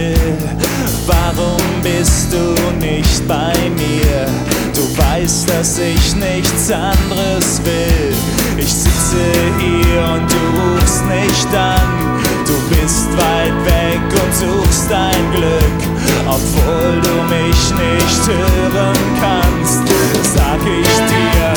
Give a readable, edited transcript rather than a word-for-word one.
still? Warum bist du nicht bei mir? Du weißt, dass ich nichts anderes will. Ich sitze hier und du rufst nicht an. Du bist weit weg und suchst dein Glück, obwohl du mich nicht hören kannst. Sag ich dir,